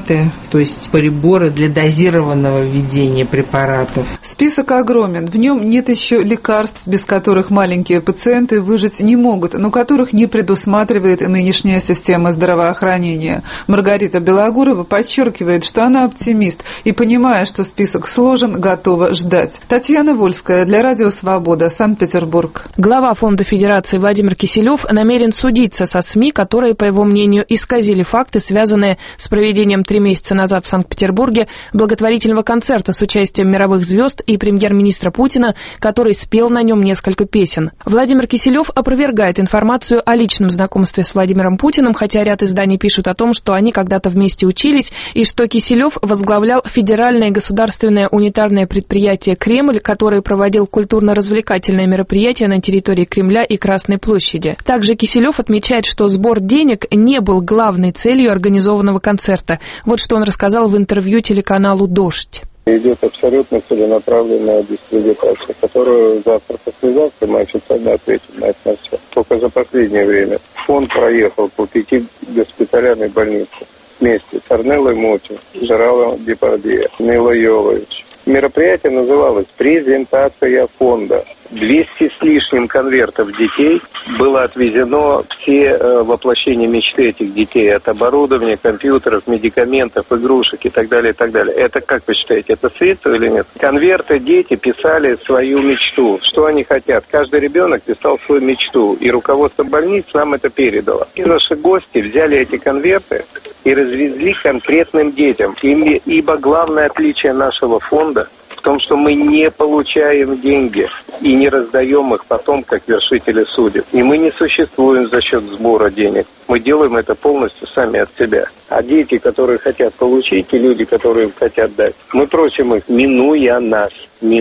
то есть приборы для дозированного введения препаратов. Список огромен. В нем нет еще лекарств, без которых маленькие пациенты выжить не могут, но которых не предусматривает и нынешняя система здравоохранения. Маргарита Белогурова подчеркивает, что она оптимист и, понимая, что список сложен, готова ждать. Татьяна Вольская для Радио Свобода, Санкт-Петербург. Глава Фонда Федерации Владимир Киселев намерен судиться со СМИ, которые, по его мнению, исказили факты, связанные с проведением 3 месяца назад в Санкт-Петербурге благотворительного концерта с участием мировых звезд и премьер-министра Путина, который спел на нем несколько песен. Владимир Киселев опровергает информацию о личном знакомстве с Владимиром Путиным, хотя ряд изданий пишут о том, что они когда-то вместе учились, и что Киселев возглавлял федеральное государственное унитарное предприятие «Кремль», которое проводил культурно-развлекательные мероприятия на территории Кремля и Красной площади. Также Киселев отмечает, что сбор денег не был главной целью организованного концерта. Вот что он рассказал в интервью телеканалу «Дождь». Идет абсолютно целенаправленная дискредитация, которую завтра-послезавтра мы официально ответим на это все. Только за последнее время фонд проехал по 5 госпиталям и больницам вместе с Орнеллой Мути, Жералом Депардье, Милой Йовович. Мероприятие называлось «Презентация фонда». 200 с лишним конвертов детей было отвезено, все воплощения мечты этих детей, от оборудования, компьютеров, медикаментов, игрушек и так далее, и так далее. Это, как вы считаете, это средство или нет? Конверты дети писали свою мечту, что они хотят. Каждый ребенок писал свою мечту, и руководство больниц нам это передало. И наши гости взяли эти конверты и развезли конкретным детям. Ибо главное отличие нашего фонда в том, что мы не получаем деньги и не раздаем их потом, как вершители судеб. И мы не существуем за счет сбора денег. Мы делаем это полностью сами от себя. А дети, которые хотят получить, и люди, которые хотят дать, мы просим их, минуя нас,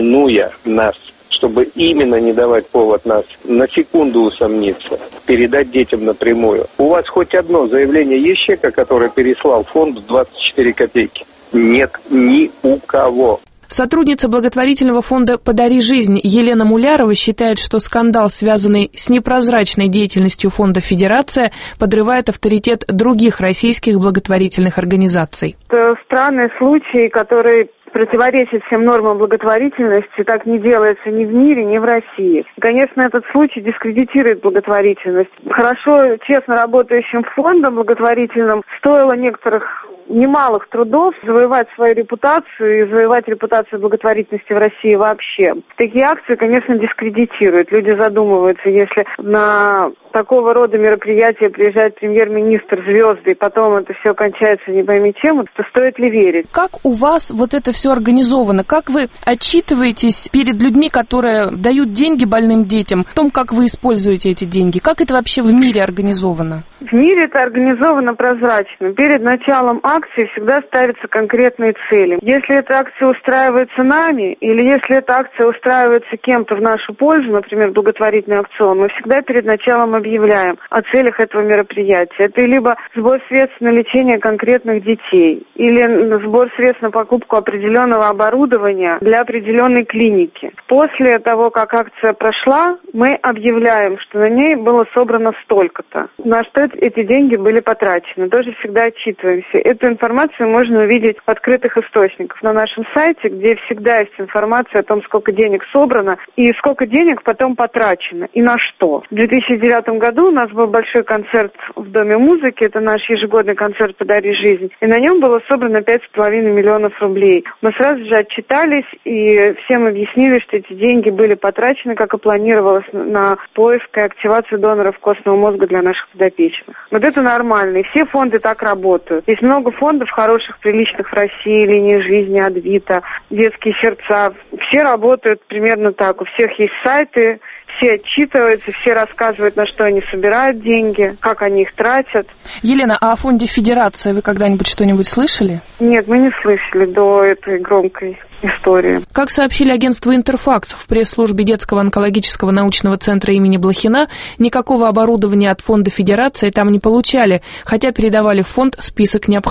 чтобы именно не давать повод нас на секунду усомниться, передать детям напрямую. У вас хоть одно заявление есть чека, которое переслал фонд в 24 копейки? Нет, ни у кого. Сотрудница благотворительного фонда «Подари жизнь» Елена Мулярова считает, что скандал, связанный с непрозрачной деятельностью фонда «Федерация», подрывает авторитет других российских благотворительных организаций. Это странный случай, который противоречит всем нормам благотворительности, так не делается ни в мире, ни в России. И, конечно, этот случай дискредитирует благотворительность. Хорошо, честно работающим фондом благотворительным стоило некоторых немалых трудов завоевать свою репутацию и завоевать репутацию благотворительности в России вообще. Такие акции, конечно, дискредитируют. Люди задумываются, если на такого рода мероприятия приезжает премьер-министр, звезды, и потом это все кончается не пойми чем, то стоит ли верить? Как у вас вот это все организовано? Как вы отчитываетесь перед людьми, которые дают деньги больным детям, в том, как вы используете эти деньги? Как это вообще в мире организовано? В мире это организовано прозрачно. Перед началом акции всегда ставятся конкретные цели. Если эта акция устраивается нами, или если эта акция устраивается кем-то в нашу пользу, например, благотворительный аукцион, мы всегда перед началом объявляем о целях этого мероприятия. Это либо сбор средств на лечение конкретных детей, или сбор средств на покупку определенного оборудования для определенной клиники. После того, как акция прошла, мы объявляем, что на ней было собрано столько-то. На что эти деньги были потрачены. Тоже всегда отчитываемся. Эту информацию можно увидеть в открытых источниках на нашем сайте, где всегда есть информация о том, сколько денег собрано и сколько денег потом потрачено и на что. В 2009 году у нас был большой концерт в Доме музыки, это наш ежегодный концерт «Подари жизнь», и на нем было собрано 5,5 миллионов рублей. Мы сразу же отчитались и всем объяснили, что эти деньги были потрачены, как и планировалось, на поиск и активацию доноров костного мозга для наших подопечных. Вот это нормально, и все фонды так работают. Есть много фондов хороших, приличных в России, «Линии жизни», «Адвита», «Детские сердца». Все работают примерно так. У всех есть сайты, все отчитываются, все рассказывают, на что они собирают деньги, как они их тратят. Елена, а о фонде «Федерация» вы когда-нибудь что-нибудь слышали? Нет, мы не слышали до этой громкой истории. Как сообщили агентству «Интерфакс», в пресс-службе детского онкологического научного центра имени Блохина, никакого оборудования от фонда «Федерация» там не получали, хотя передавали в фонд список необходимых.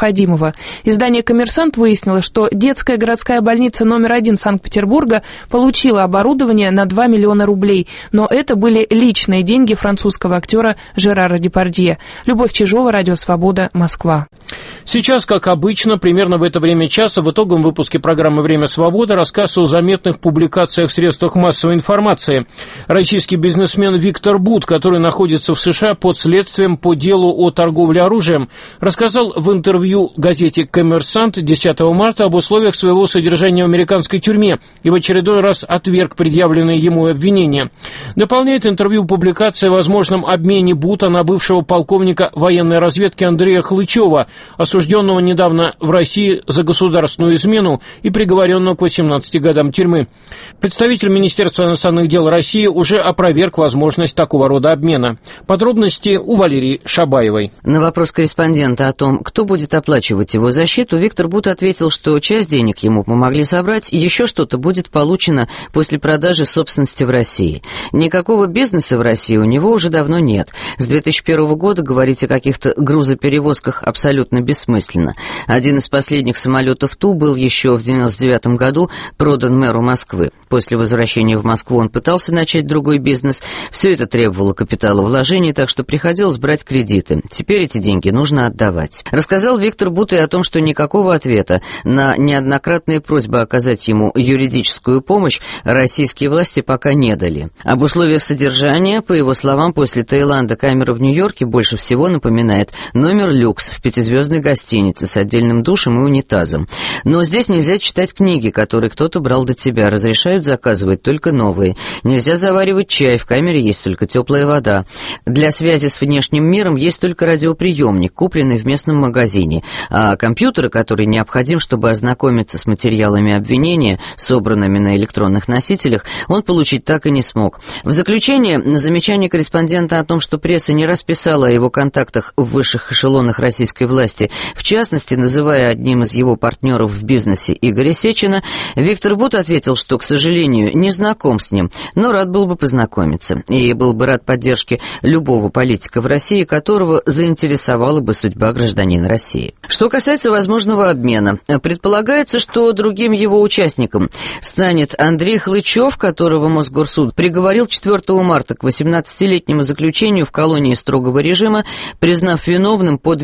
необходимого. Издание «Коммерсант» выяснило, что детская городская больница номер 1 Санкт-Петербурга получила оборудование на 2 миллиона рублей, но это были личные деньги французского актера Жерара Депардье. Любовь Чижова, Радио Свобода, Москва. Сейчас, как обычно, примерно в это время часа в итоговом выпуске программы «Время свободы» рассказ о заметных публикациях в средствах массовой информации. Российский бизнесмен Виктор Бут, который находится в США под следствием по делу о торговле оружием, рассказал в интервью газете «Коммерсант» 10 марта об условиях своего содержания в американской тюрьме и в очередной раз отверг предъявленные ему обвинения. Дополняет интервью публикация о возможном обмене Бута на бывшего полковника военной разведки Андрея Хлычева, осужденного недавно в России за государственную измену и приговоренного к 18 годам тюрьмы. Представитель Министерства иностранных дел России уже опроверг возможность такого рода обмена. Подробности у Валерии Шабаевой. На вопрос корреспондента о том, кто будет оплачивать его защиту, Виктор Бут ответил, что часть денег ему помогли собрать, и еще что-то будет получено после продажи собственности в России. Никакого бизнеса в России у него уже давно нет. С 2001 года говорить о каких-то грузоперевозках абсолютно бессмысленно. Один из последних самолетов Ту был еще в 1999 году продан мэру Москвы. После возвращения в Москву он пытался начать другой бизнес. Все это требовало капиталовложений, так что приходилось брать кредиты. Теперь эти деньги нужно отдавать. Рассказал Виктор Бут и о том, что никакого ответа на неоднократные просьбы оказать ему юридическую помощь российские власти пока не дали. Об условиях содержания, по его словам, после Таиланда камера в Нью-Йорке больше всего напоминает номер люкс в 5-звездной гостинице с отдельным душем и унитазом. Но здесь нельзя читать книги, которые кто-то брал до тебя, разрешают заказывать только новые. Нельзя заваривать чай, в камере есть только теплая вода. Для связи с внешним миром есть только радиоприемник, купленный в местном магазине. А компьютер, который необходим, чтобы ознакомиться с материалами обвинения, собранными на электронных носителях, он получить так и не смог. В заключение, на замечание корреспондента о том, что пресса не раз писала о его контактах в высших эшелонах российской власти, в частности, называя одним из его партнеров в бизнесе Игоря Сечина, Виктор Бут ответил, что, к сожалению, не знаком с ним, но рад был бы познакомиться и был бы рад поддержке любого политика в России, которого заинтересовала бы судьба гражданина России. Что касается возможного обмена, предполагается, что другим его участником станет Андрей Хлычев, которого Мосгорсуд приговорил 4 марта к 18-летнему заключению в колонии строгого режима, признав виновным по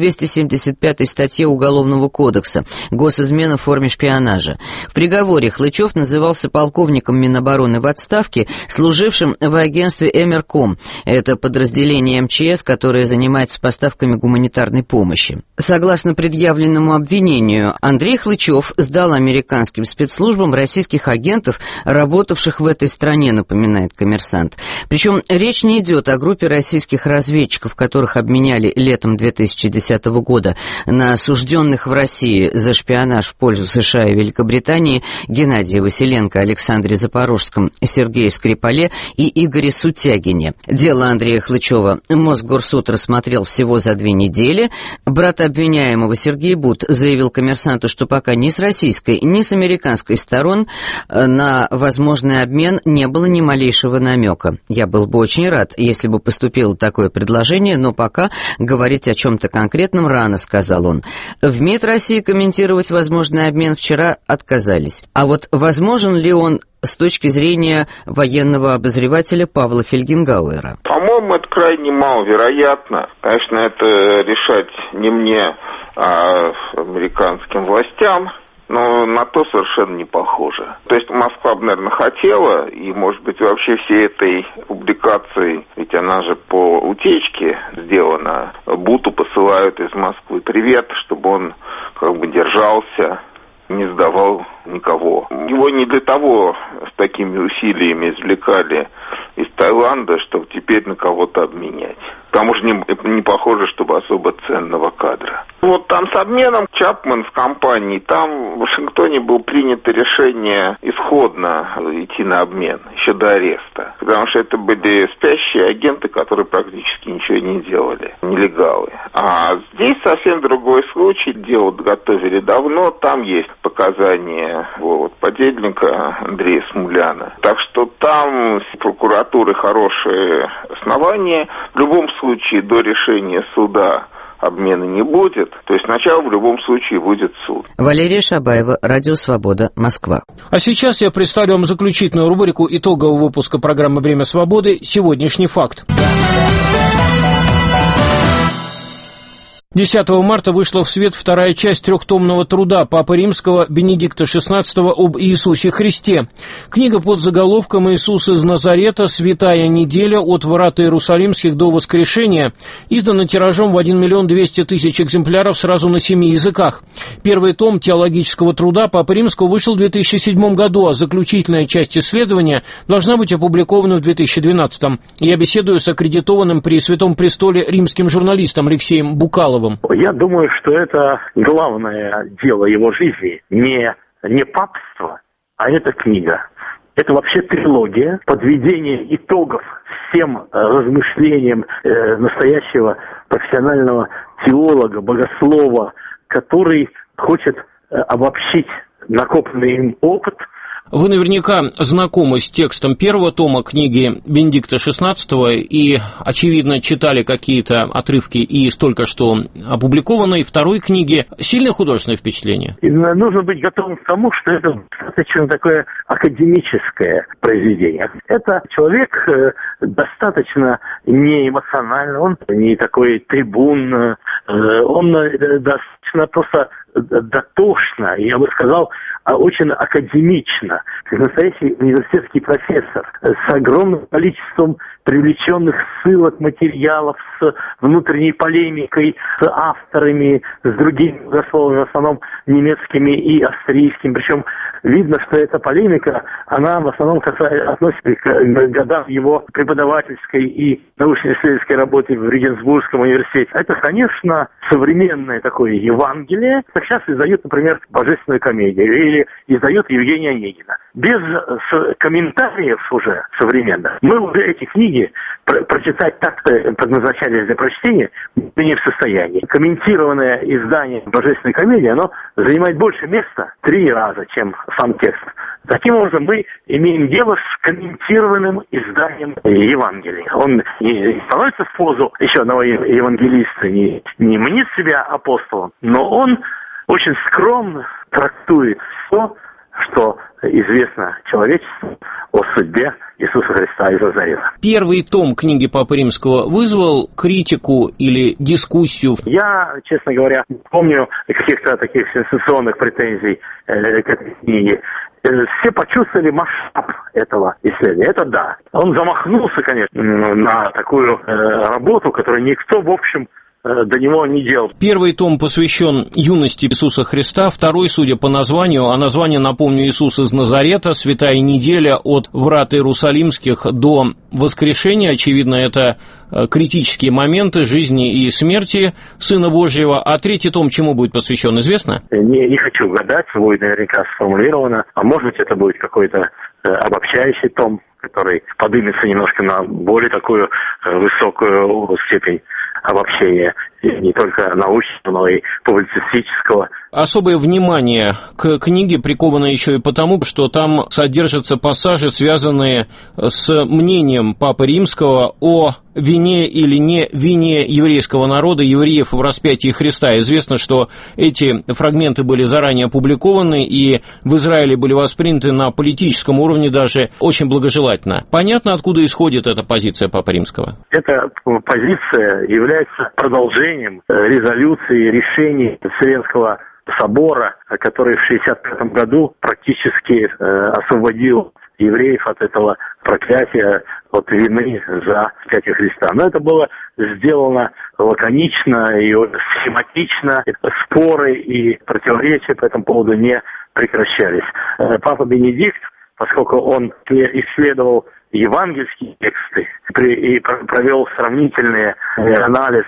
275 статье Уголовного кодекса «Госизмена в форме шпионажа». В приговоре Хлычев назывался полковником Минобороны в отставке, служившим в агентстве «Эмерком». Это подразделение МЧС, которое занимается поставками гуманитарной помощи. Согласно предъявленному обвинению, Андрей Хлычев сдал американским спецслужбам российских агентов, работавших в этой стране, напоминает «Коммерсант». Причем речь не идет о группе российских разведчиков, которых обменяли летом 2010 года на осужденных в России за шпионаж в пользу США и Великобритании Геннадия Василенко, Александре Запорожском, Сергее Скрипале и Игоре Сутягине. Дело Андрея Хлычева Мосгорсуд рассмотрел всего за 2 недели. Брат обвиняемого Сергей Бут заявил «Коммерсанту», что пока ни с российской, ни с американской сторон на возможный обмен не было ни малейшего намека. «Я был бы очень рад, если бы поступило такое предложение, но пока говорить о чем-то конкретном рано», — сказал он. В МИД России комментировать возможный обмен вчера отказались. А вот возможен ли он с точки зрения военного обозревателя Павла Фельгенгауэра? По-моему, это крайне маловероятно. Конечно, это решать не мне, а американским властям. Но на то совершенно не похоже. То есть Москва бы, наверное, хотела, и, может быть, вообще всей этой публикацией, ведь она же по утечке сделана, Буту посылают из Москвы привет, чтобы он как бы держался, не сдавал никого. Его не для того с такими усилиями извлекали из Таиланда, чтобы теперь на кого-то обменять. Потому что не похоже, чтобы особо ценного кадра. Вот там с обменом Чапман с компанией, там в Вашингтоне было принято решение исходно идти на обмен, еще до ареста. Потому что это были спящие агенты, которые практически ничего не делали, нелегалы. А здесь совсем другой случай, дело готовили давно, там есть показания подельника Андрея Смуляна. Так что там с прокуратуры хорошие основания. В любом случае, до решения суда обмена не будет, то есть сначала в любом случае будет суд. Валерия Шабаева, Радио Свобода, Москва. А сейчас я представлю вам заключительную рубрику итогового выпуска программы «Время свободы. Сегодняшний факт». 10 марта вышла в свет вторая часть трехтомного труда Папы Римского Бенедикта XVI об Иисусе Христе. Книга под заголовком «Иисус из Назарета. Святая неделя от врат Иерусалимских до воскрешения» издана тиражом в 1 200 000 экземпляров сразу на 7 языках. Первый том теологического труда Папы Римского вышел в 2007 году, а заключительная часть исследования должна быть опубликована в 2012. Я беседую с аккредитованным при Святом Престоле римским журналистом Алексеем Букаловым. Я думаю, что это главное дело его жизни, не папство, а эта книга. Это вообще трилогия, подведение итогов всем размышлениям настоящего профессионального теолога, богослова, который хочет обобщить накопленный им опыт. Вы наверняка знакомы с текстом первого тома книги Бенедикта XVI и, очевидно, читали какие-то отрывки из только что опубликованной второй книги. Сильное художественное впечатление? И нужно быть готовым к тому, что это достаточно такое академическое произведение. Это человек достаточно неэмоциональный, он не такой трибун, он достаточно просто дотошно, я бы сказал, очень академично, как настоящий университетский профессор, с огромным количеством привлеченных ссылок, материалов, с внутренней полемикой, с авторами, с другими богословами, в основном немецкими и австрийскими. Причем видно, что эта полемика, она в основном относится к годам его преподавательской и научно-исследовательской работы в Регенсбургском университете. Это, конечно, современное такое Евангелие. Так сейчас издают, например, «Божественную комедию» или издает Евгения Онегина. Без комментариев уже современных мы уже эти книги прочитать так-то предназначались для прочтения, мы не в состоянии. Комментированное издание «Божественной комедии», оно занимает больше места 3 раза, чем сам текст. Таким образом, мы имеем дело с комментированным изданием Евангелия. Он не становится в позу еще одного евангелиста, не мнит себя апостолом, но он очень скромно трактует все, что известно человечеству о судьбе Иисуса Христа из Назарета. Первый том книги Папы Римского вызвал критику или дискуссию? Я, честно говоря, не помню каких-то таких сенсационных претензий к этой книге. Все почувствовали масштаб этого исследования. Это да. Он замахнулся, конечно, на такую работу, которую никто, в общем, до него не делал. Первый том посвящен юности Иисуса Христа, второй, судя по названию, а название, напомню, «Иисус из Назарета. Святая неделя от врат Иерусалимских до воскрешения». Очевидно, это критические моменты жизни и смерти Сына Божьего. А третий том чему будет посвящен, известно? Не хочу гадать, будет наверняка сформулировано. А может быть, это будет какой-то обобщающий том, который поднимется немножко на более такую высокую степень обобщения, не только научного, но и публицистического. Особое внимание к книге приковано еще и потому, что там содержатся пассажи, связанные с мнением Папы Римского о вине или не вине еврейского народа, евреев в распятии Христа. Известно, что эти фрагменты были заранее опубликованы и в Израиле были восприняты на политическом уровне даже очень благожелательно. Понятно, откуда исходит эта позиция Папы Римского? Эта позиция является продолжением резолюции, решений Вселенского собора, который в 1965 году практически освободил евреев от этого проклятия, от вины за распятие Христа. Но это было сделано лаконично и схематично. Споры и противоречия по этому поводу не прекращались. Папа Бенедикт, поскольку он исследовал евангельские тексты и провел сравнительный анализ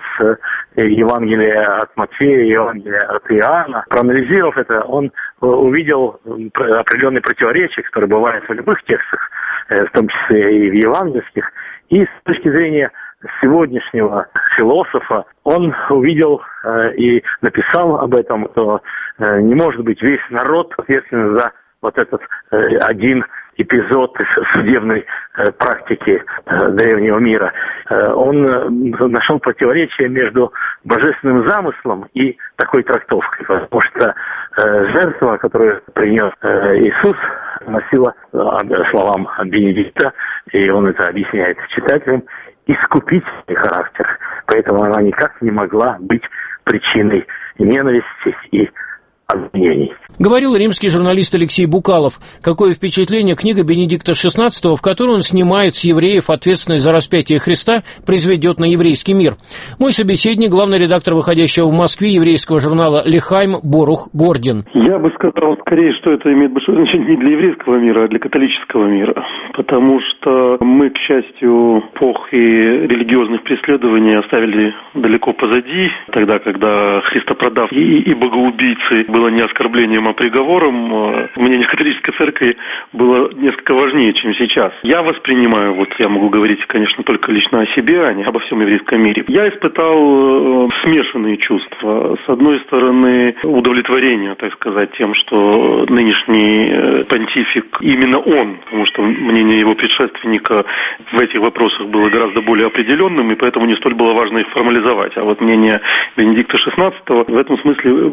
Евангелия от Матфея и Евангелия от Иоанна. Проанализировав это, он увидел определенные противоречия, которые бывают в любых текстах, в том числе и в евангельских. И с точки зрения сегодняшнего философа он увидел и написал об этом, что не может быть весь народ ответственен за вот этот один эпизод судебной практики древнего мира. Он нашел противоречие между божественным замыслом и такой трактовкой, потому что жертва, которую принес Иисус, носила, словам Бенедикта, и он это объясняет читателям, искупительный характер. Поэтому она никак не могла быть причиной ненависти и обвинений. Говорил римский журналист Алексей Букалов. Какое впечатление книга Бенедикта XVI, в которой он снимает с евреев ответственность за распятие Христа, произведет на еврейский мир. Мой собеседник, главный редактор выходящего в Москве еврейского журнала «Лихайм» Борух Гордин. Я бы сказал скорее, что это имеет большое значение не для еврейского мира, а для католического мира. Потому что мы, к счастью, эпохи религиозных преследований оставили далеко позади. Тогда, когда христопродав и богоубийцы было не оскорблением, а приговором, мнение католической церкви было несколько важнее, чем сейчас. Я воспринимаю, я могу говорить, конечно, только лично о себе, а не обо всем еврейском мире. Я испытал смешанные чувства. С одной стороны, удовлетворение, так сказать, тем, что нынешний понтифик, именно он, потому что мнение его предшественника в этих вопросах было гораздо более определенным, и поэтому не столь было важно их формализовать. А вот мнение Бенедикта XVI в этом смысле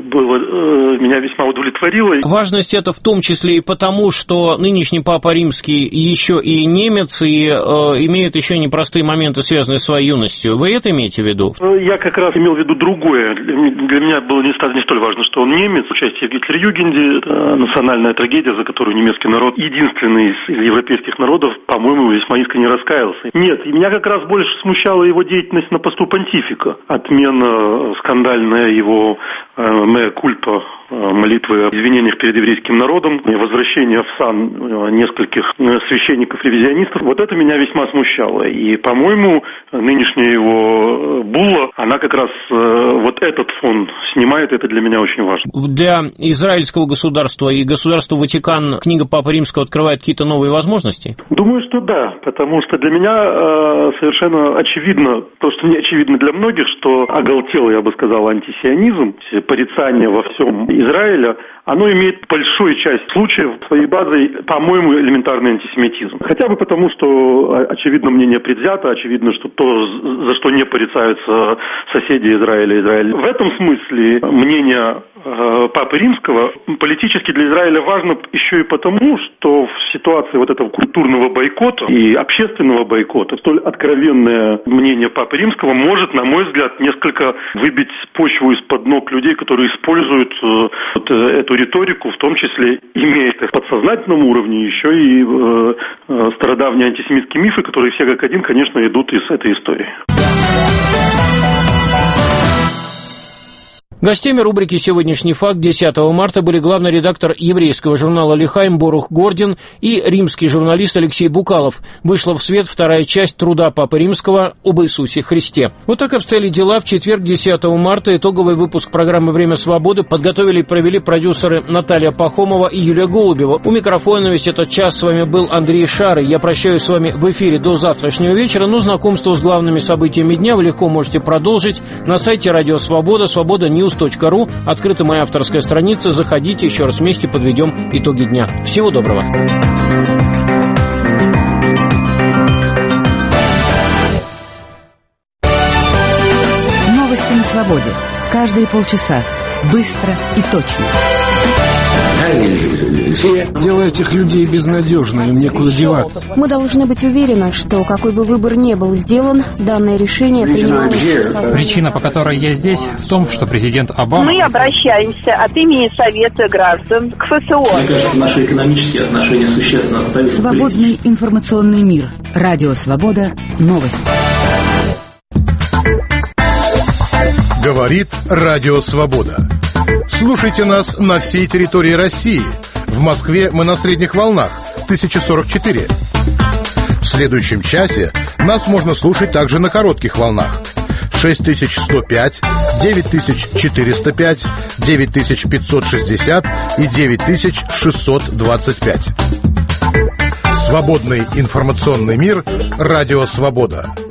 меня весьма удовлетворило. Важность это в том числе и потому, что нынешний Папа Римский еще и немец, и имеет еще непростые моменты, связанные с своей юностью. Вы это имеете в виду? Я как раз имел в виду другое. Для меня было не столь важно, что он немец. Участие в Гитлер-Югенде, национальная трагедия, за которую немецкий народ, единственный из европейских народов, по-моему, весьма искренне раскаялся. Нет, меня как раз больше смущала его деятельность на посту понтифика. Отмена скандальная его «меа кульпа», молитвы о извинениях перед еврейским народом, возвращение в сан нескольких священников-ревизионистов. Вот это меня весьма смущало. И, по-моему, нынешняя его булла, она как раз вот этот фон снимает, это для меня очень важно. Для израильского государства и государства Ватикан книга Папы Римского открывает какие-то новые возможности? Думаю, что да, потому что для меня совершенно очевидно, то, что не очевидно для многих, что оголтелый, я бы сказал, антисионизм, порицание во всем Израиля, оно имеет большую часть случаев своей базой, по-моему, элементарный антисемитизм. Хотя бы потому, что, очевидно, мнение предвзято, очевидно, что то, за что не порицаются соседи Израиля. В этом смысле мнение Папы Римского политически для Израиля важно еще и потому, что в ситуации вот этого культурного бойкота и общественного бойкота столь откровенное мнение Папы Римского может, на мой взгляд, несколько выбить почву из-под ног людей, которые используют эту риторику, в том числе имея это в подсознательном уровне, еще и стародавние антисемитские мифы, которые все как один, конечно, идут из этой истории. Гостями рубрики «Сегодняшний факт» 10 марта были главный редактор еврейского журнала «Лихайм» Борух Гордин и римский журналист Алексей Букалов. Вышла в свет вторая часть труда Папы Римского об Иисусе Христе. Вот так обстояли дела. В четверг, 10 марта, итоговый выпуск программы «Время свободы» подготовили и провели продюсеры Наталья Пахомова и Юлия Голубева. У микрофона весь этот час с вами был Андрей Шарый. Я прощаюсь с вами в эфире до завтрашнего вечера, но знакомство с главными событиями дня вы легко можете продолжить на сайте Радио Свобода, свобода.news.ru. Открыта моя авторская страница. Заходите, еще раз вместе подведем итоги дня. Всего доброго. Новости на свободе. Каждые полчаса. Быстро и точно. Делая этих людей безнадежными, им некуда деваться. Мы должны быть уверены, что какой бы выбор ни был сделан, данное решение принимается. Причина, по которой я здесь, в том, что президент Обама... Мы обращаемся от имени Совета граждан к ФСО. Мне кажется, наши экономические отношения существенно отстают. Свободный информационный мир. Радио Свобода. Новости. Говорит Радио Свобода. Слушайте нас на всей территории России. В Москве мы на средних волнах 1044. В следующем часе нас можно слушать также на коротких волнах 6105, 9405, 9560 и 9625. Свободный информационный мир. Радио Свобода.